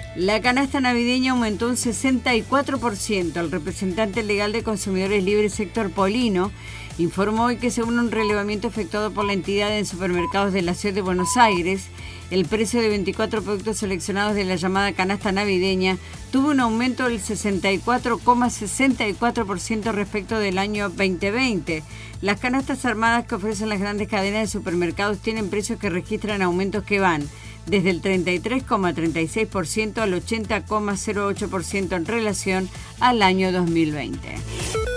La canasta navideña aumentó un 64%. El representante legal de Consumidores Libres, Héctor Polino, informó hoy que según un relevamiento efectuado por la entidad en supermercados de la ciudad de Buenos Aires, el precio de 24 productos seleccionados de la llamada canasta navideña tuvo un aumento del 64,64% respecto del año 2020. Las canastas armadas que ofrecen las grandes cadenas de supermercados tienen precios que registran aumentos que van desde el 33,36% al 80,08% en relación al año 2020.